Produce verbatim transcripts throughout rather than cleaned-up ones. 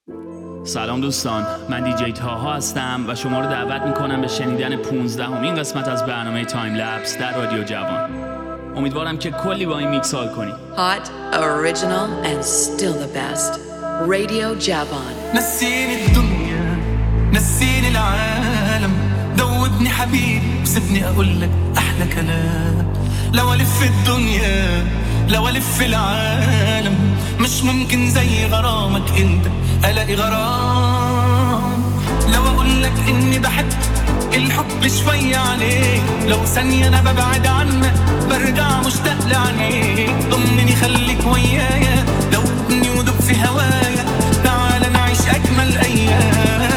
سلام دوستان، من دیجی تاها هستم و شما رو دعوت میکنم به شنیدن پونزدهمین قسمت از برنامه تایم لپس در رادیو جوان. امیدوارم که کلی با این میکس حال کنی. Hot, original and still the best. رادیو جوان. نسيني الدنيا نسيني العالم، دوبني حبيبي وسيبني اقول لك احلى كلام. لو الف الدنيا لو الف العالم مش ممكن زي غرامك انت الاقي غرام. لو اقول لك اني بحب الحب شوية عليك، لو ثانية انا ببعد عنك برجع مشتاق لعينيك. ضمني خليك ويايا، دوبني ودوب في هوايا، تعال نعيش اجمل ايام.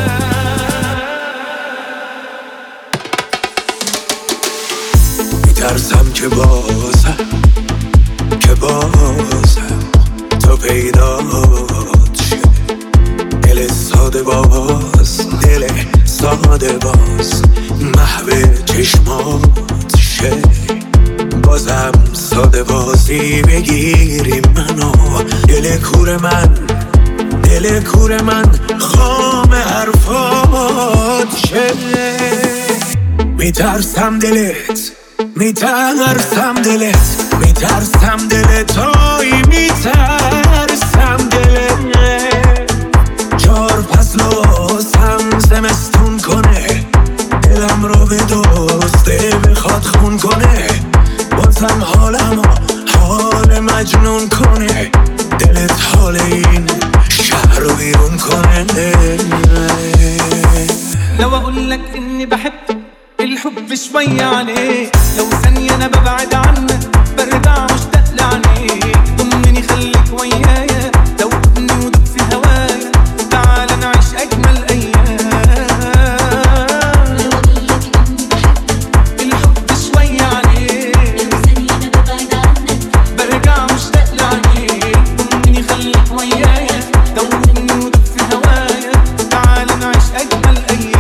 میترسم که باز که باز تو پیدات شه، دل ساده باز دل ساده باز محو چشمات شه. بازم ساده بازی بگیری منو، دل کور من دل کور من خام حرفات شه. میترسم دلت میترسم دلت میترسم دلت توی میترسم دلت چار فصلوسم زمستون کنه، دلم رو به دوسته بخواد خون کنه. بازم حالمو حال مجنون کنه، دلت حال این شهر رو بیرون کنه. لو اقول لك اني بحب الحب شوية عليك، لو ثانية انا ببعد عنك برجع مشتاق لعينيك. ضمني خليك ويايا، دوبني ودوب في هوايا، تعال نعيش اجمل ايام. لو اقول لك اني بحب الحب شوية عليك، لو ثانية انا ببعد عنك برجع مشتاق لعينيك. ضمني خليك ويايا، دوبني ودوب في هوايا، تعال نعيش اجمل ايام.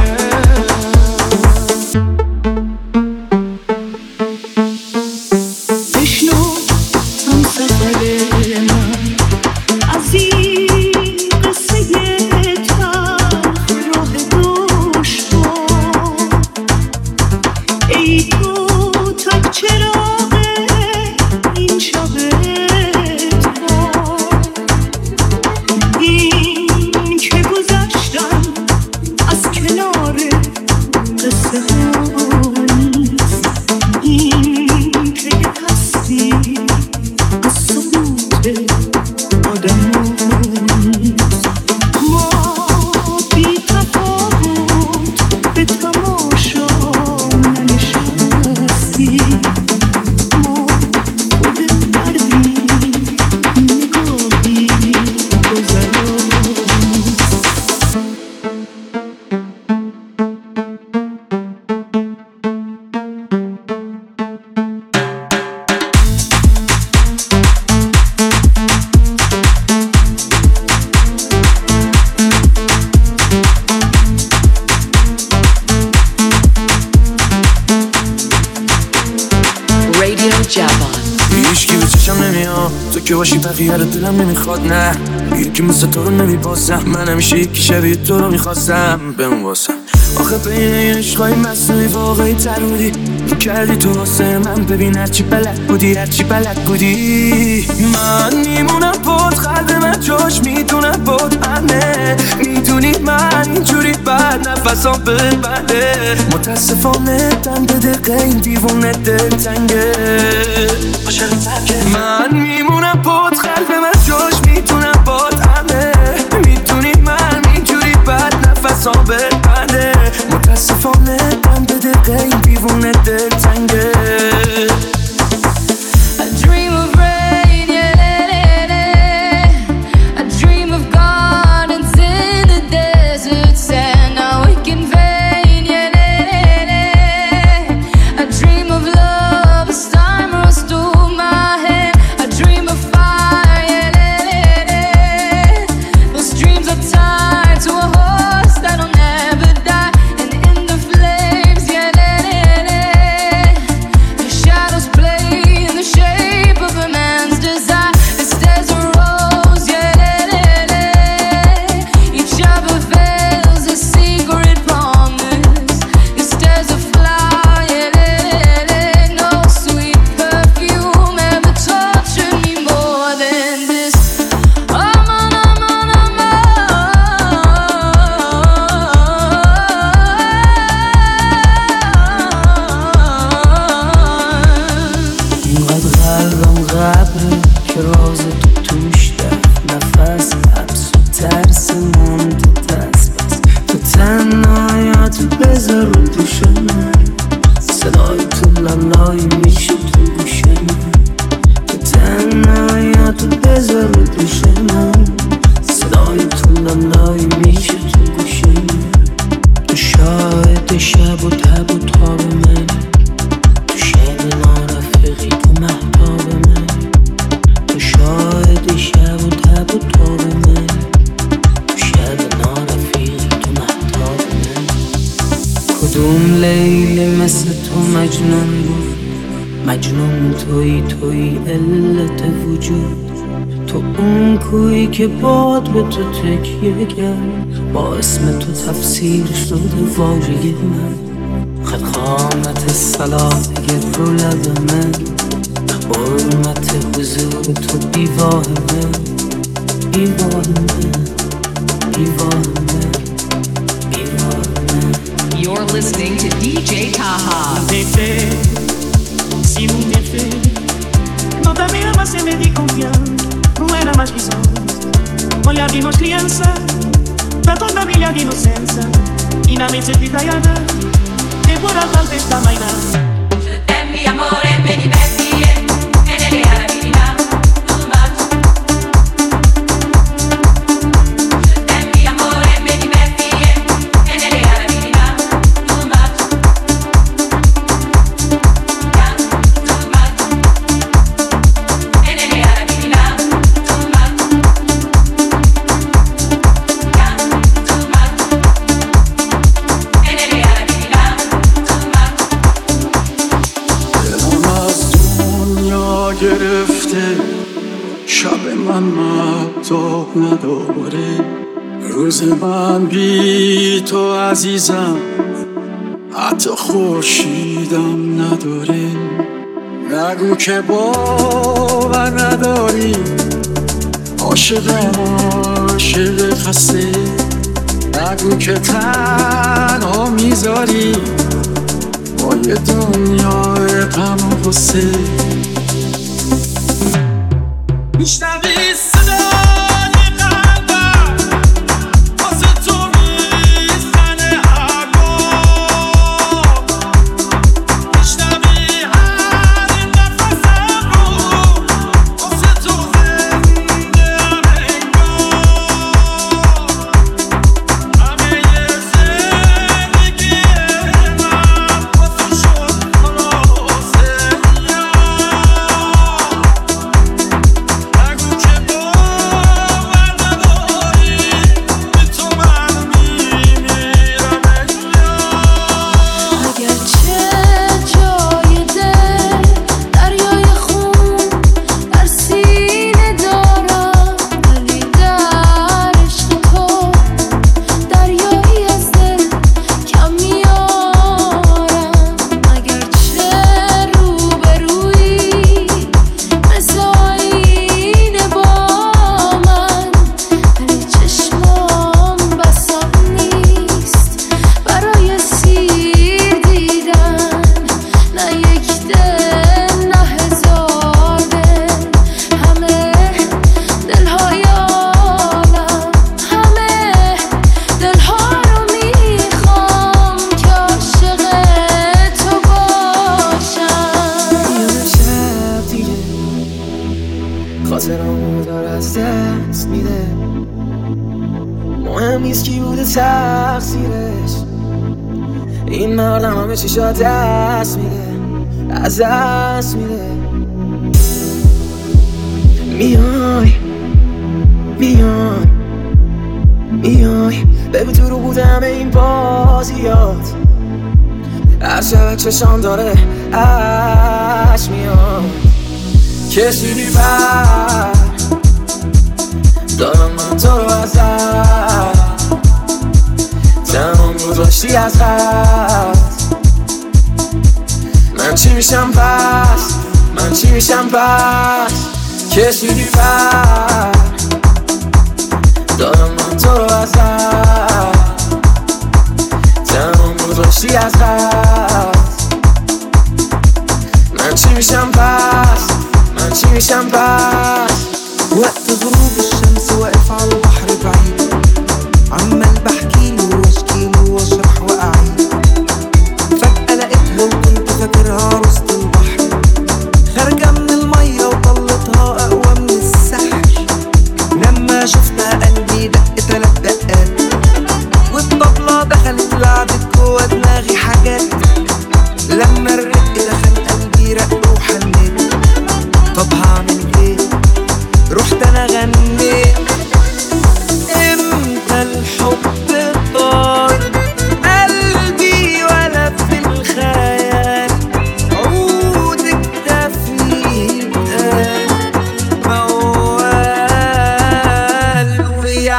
که باشی بقیه رو دلم نمیخواد، نه یکی مثل تو رو نمیباسم. من همیشه یکی شبیه تو رو میخواستم بهم واسم. آخه بین عشقای مصنوعی واقعی تر بودی، کردی تو واسه من. ببین هرچی بلد بودی هرچی بلد بودی، من میمونم بود قلب من جاش میدونم بود همه. میدونی من اینجوری بد نفسام ببنده، متاسفانه دم به دقیقه این دیوونه دل تنگه. من میمونم بود قلب من جاش میدونم بود همه. میدونی من اینجوری بد نفسام ببنده، متاسفانه دم به دقیقه این دیوونه دل تنگه. Love, as time runs through my head. I dream of fire, yeah. تنهایی میشه تو گوشه تو شاهد شب و تب و تاب من تو شب نارفقی تو مهتاب من تو شاهد شب و تب و تاب من تو شب نارفقی تو مهتاب من کدوم لیلی مثل تو مجنون بود مجنون توی توی علت وجود تو اون کویی که باد به تو تکیه کرد با اسم تو تفسیر شده واژه من خد خامت صلاحیه رو لب من حرمت حضور تو دیواه من دیواه من دیواه من دیواه من. You're listening to D J Taha. Se um defeito não também ama ser medo e confiança. Não era mais que só olhar de nós criança pra toda a milha de inocência e na mente de Diana devora a tal desta maina. Tempi amore me diverti e nelle arabilità non bacio. Tempi amore me diverti e nelle arabilità non bacio. Non bacio. E nelle arabilità non bacio. Non bacio. E nelle arabilità non bacio. دلم از دنیا گرفته شب من مهتاب نداره روز من بی تو عزیزم حتی خورشیدم نداره نگو که باور نداری عاشقم عاشق خسته نگو که تنها میذاری با یه دنیای غم و غصه میشنوی صدای قلبم واسه تو میزنه هر بار میشنوی هر نفسم رو واسه تو زنده هم انگار همه یه زندگی من واسه شد خلاصه نگو که باور نداری به تو من میمیرم اگرچه جای دل دریای خون در سینه دارم ولی در عشق تو دریایی از دل کم میارم اگرچه روبرویی مثل آینه با من ولی چشمام بسات نیست برای سیر دیدن نه یک دل نه هزار دل همه دلهای عالم همه دلها رو میخوام که عاشق تو باشم یه شب دیگه خاطرامو داره از دست میده مهم نیست کی بوده تقصیرش این مردم همه چیشا دست میده از دست میده میای میای میای ببین تو رو بوده همه این بازیات هر شب چشام داره عشق میاد کشیدی پر دارم من تو رو ازت تمام گذاشتی از خط من چی میشم پس من چی میشم پس کشیدی پر دارم من تو رو ازت تمام گذاشتی از خط من چی میشم پس من چی میشم پس وقت غروب الشمس واقف على البحر بعيد عمال بحكيله واشكيله واشرح واعيد فجأة لقيتها وكنت فاكرها وسط البحر خارجة من المية وطلتها اقوى من السحر لما شفتها قلبي دق تلات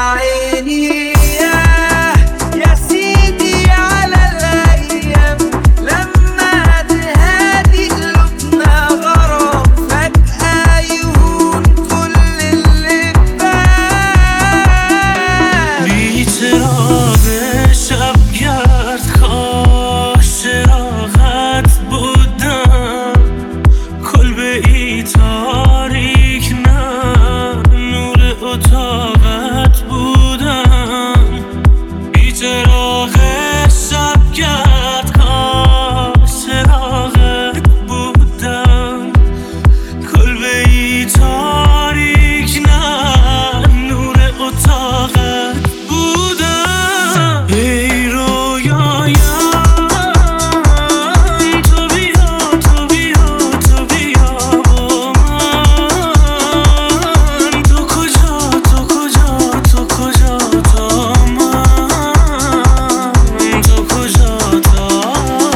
عيني يا سيدي على الأيام لما تهادي قلوبنا غرام فجأة يهون كل اللي فات بی چراغ شبگرد کاش چراغت بودم کلبه ای تاریک نه نور اتاقت بودم بی چراغ شبگرد کاش چراغت بودم کلبه ای تاریک نه نور اتاقت بودم ای رویایم تو بیا تو بیا تو بیا با من تو کجا تو کجا تو کجا تا من تو کجا تا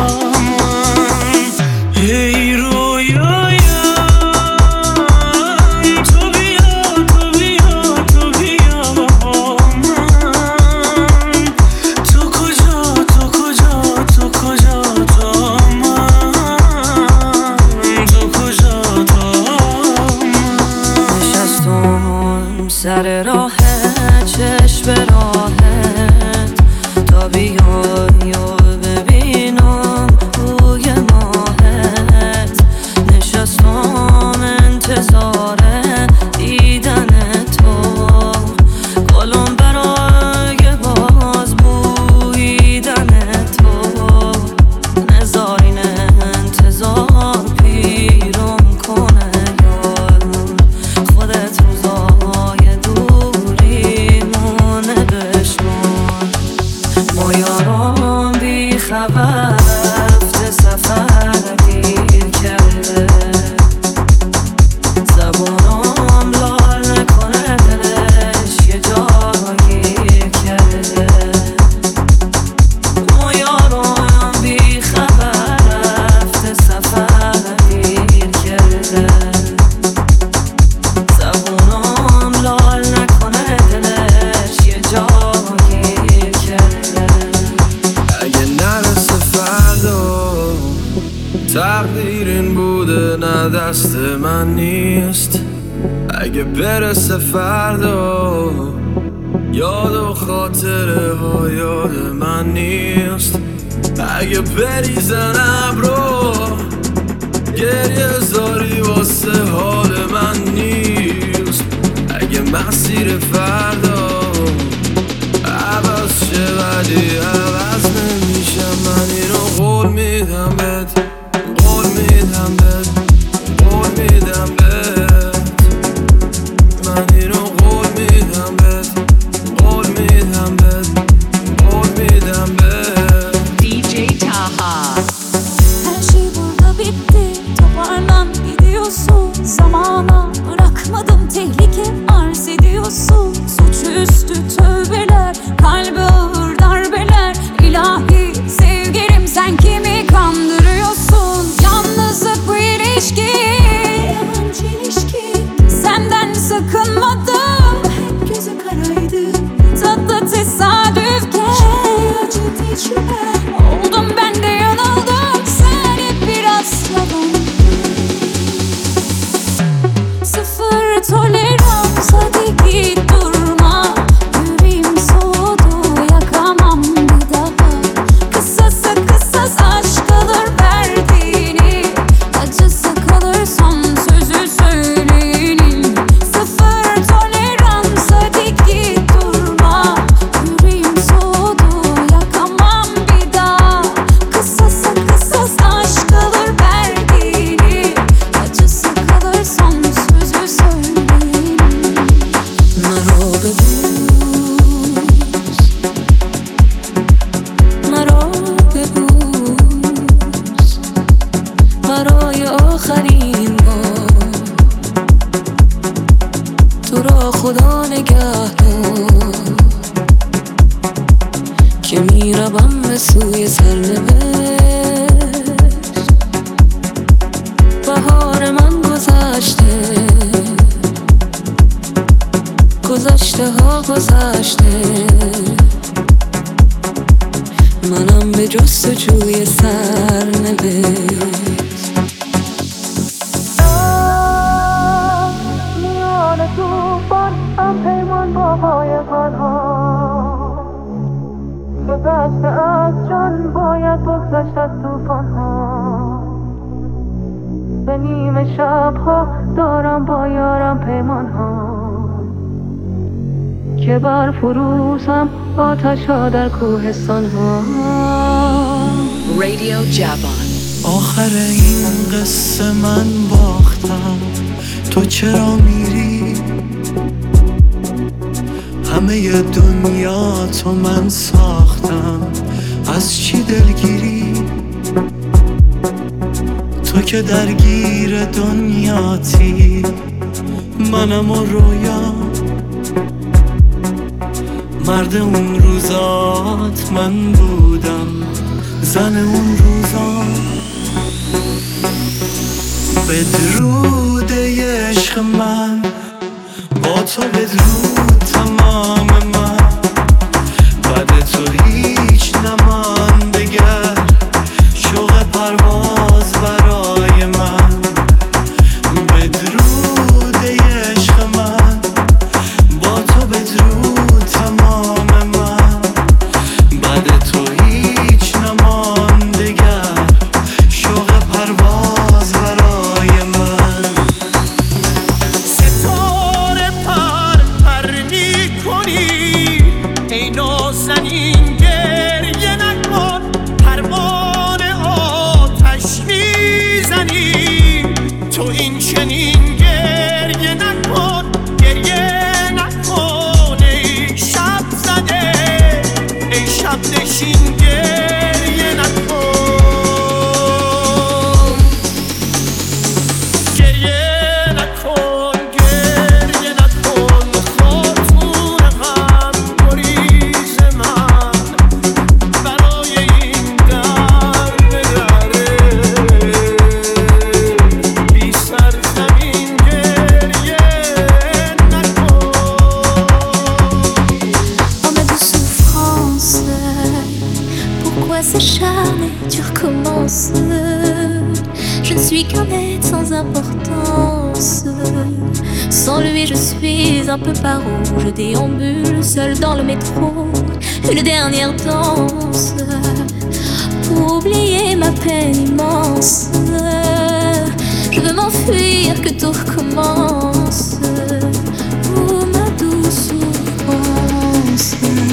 من ای رویایم تو بیا تو بیا تو بیا با من تو کجا تو کجا تو کجا تا من تو کجا تا من نشستم سر راهت چشم به راهت تا بیای و ببینم روی ماهت نشستم انتظار دیدن تو گلم برای باز بویدن تو نزارین انتظار پیرم کنه یار خودت روزای دوری مونه بشمار ما یاران بی خبر رفته سفر گیر کرده زبانم لال نکنه دلش یه جا گیر کرده ما یاران بی خبر رفته سفر گیر کرده زبانم لال نکنه دلش یه جا گیر کرده اگه نرسه فردا تقدیر این بوده نه دست من نیست اگه برسه فردا یاد و خاطره ها یاد من نیست اگه بریزن ابرو گریه زاری واسه حال من نیست اگه مسیر فردا عوض شه ولی عوض نمیشم من اینو قول میدم بهت قول میدم بهت قول میدم بهت من اینو قول میدم بهت قول میدم bed, hold me down bed. D J Taha. Her şey burada bitti, toparlan gidiyorsun. Zamana bırakmadım, tehlike arz ediyorsun. Suçüstü tövbeler, kalbe ağır darbeler. İlahi sevgilim, sen kimi kandırıyorsun? Yalnızlık bu ilişki, yabancı ilişki. Senden sakınmadım, hep gözü karaydı. Tatlı tesadüfken acı tecrübe. Oldum ben de yanıldım, sen hep biraz yalan. Sıfır tolerans, hadi git durma. Yüreğim soğudu, yakamam bir daha. Kısasa kısas aşk kalır verdiğini, acısı kalır son sözü söyleyenin. Sıfır tolerans, hadi git durma. Yüreğim soğudu, yakamam bir daha. Kısasa kısas aşk kalır verdiğini, acısı kalır son sözü söyleyenin. مرا ببوس مرا ببوس برای آخرین بار تو را خدا نگه دار که میروم به سوی سرنوشت بهار من گذشته گذشته ها گذشته، منم به جستجوی سرنوشت. میان توفان هم پیمان با پایگان ها، گذشته از جان باید بگذشت از توفان ها. به نیمه شب ها دارم با یارم پیمان ها، که بر فروزم آتش ها در کوهستان ها. رادیو جوان. آخر این قصه من باختم، تو چرا میری؟ همه دنیا تو من ساختم، از چی دلگیری؟ تو که درگیر دنیاتی، منم و رویا، مرد اون روزات من بودم، زن اون روزات. بدرود عشق من، با تو بدرود تمام من، بعد تو هیچ نمان دگر، شوق پرواز برای من. بدرود عشق من، با تو بدرود تمام من، بعد تو هیچ نمان دگر، شوق پرواز برای من. ستاره پر پر میکنی، ای نازنین گریه نکن، پروانه آتش میزنی. تو این چنین گریه نکن، گریه نکن ای شب زده، ای شب نشین گریه نکن، گریه نکن، گریه نکن. خاتون غم گریز من، برای این درد دره، بی سر زمین گریه نکن. Homme de souffrance, pourquoi s'acharner, tu recommences? Je ne suis qu'un être sans importance. Sans lui je suis un peu paro, je déambule seul dans le métro, une dernière danse pour oublier ma peine immense. Je veux m'enfuir, que tout recommence. Oh ma douce souffrance.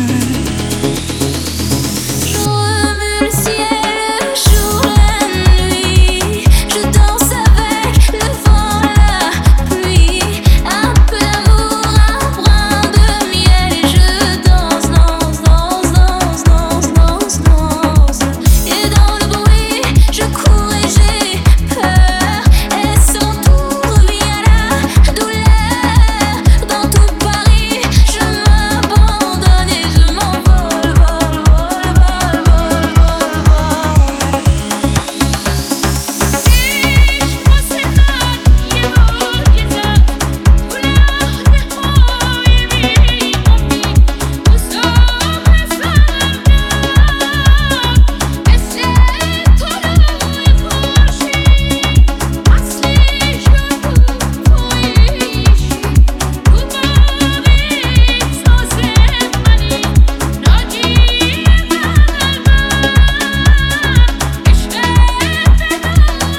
Je remue le ciel, le jour, la nuit. Je danse avec le vent, la pluie. Un peu d'amour, un brin de miel. Et je danse, danse, danse, danse, danse, danse, danse. Et dans le bruit, je cours et j'ai peur. Et sans tout revient la douleur. Dans tout Paris, je m'abandonne et je m'envole, vole, vole, vole, vole, vole, vole. Ich muss in Nacht, je wollt gesagt, und nach der Freude wie auf mich, du sollst sagen, es ist tot und forsch, aslich und ruhig, du Paris, so sieht man ihn, nur die Welt, ich werde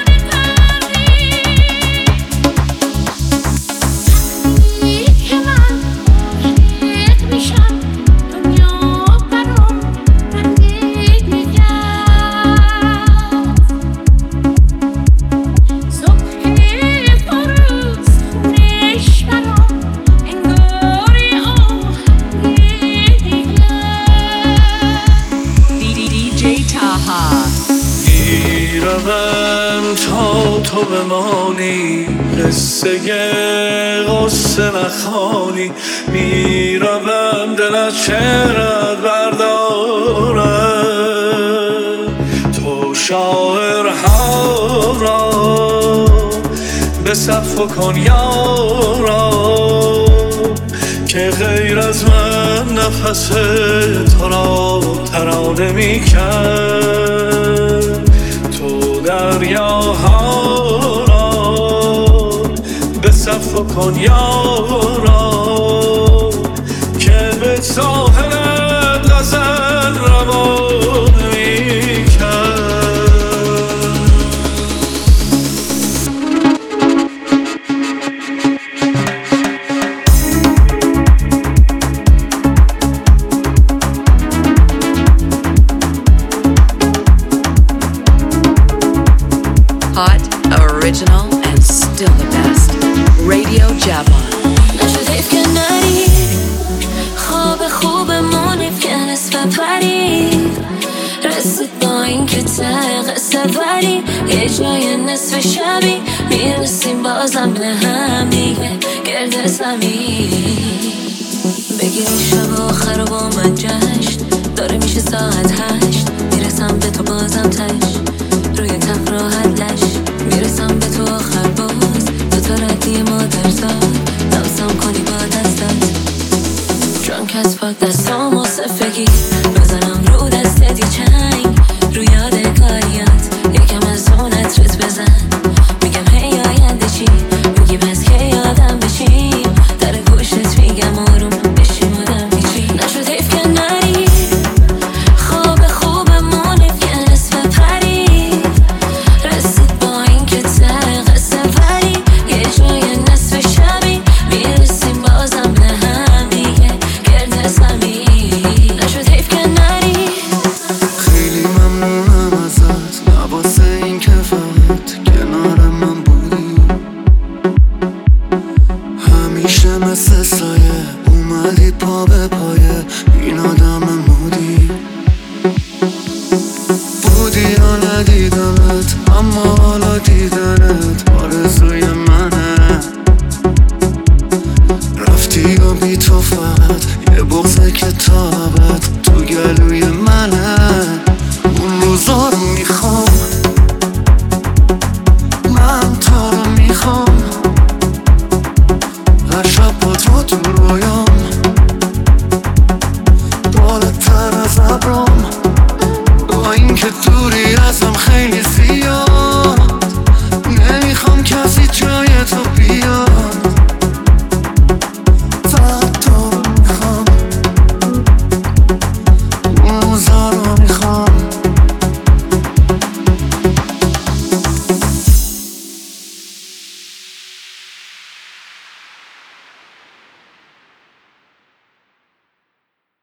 گیرم تا تو بمانی، قصه غصه نخوانی. میروم دل از چهرت برداره، تو شاعرها را به صف کن یارا، که که غیر از من نفس تو را ترانه می کرد. تو دریاها را به صفا کن یارا که به ساحل غزل روان می کرد. Hot, original, and still the best. Radio Javon. نشد حیف که نری خواب خوبمون حیف که نصف پرید رسید با این که ته قصه ولی یه جای نصف شبی میرسیم بازم به هم دیگه گرد زمین. بگیریم شب آخر و با من جشن داره میشه ساعت هشت میرسم به تو بازم تش روی تخت راحت لش میرسم به تو آخر باز دو تا ردی مادر زاد نوزم کنی با دستت Drunk as fuck دستامو صفگی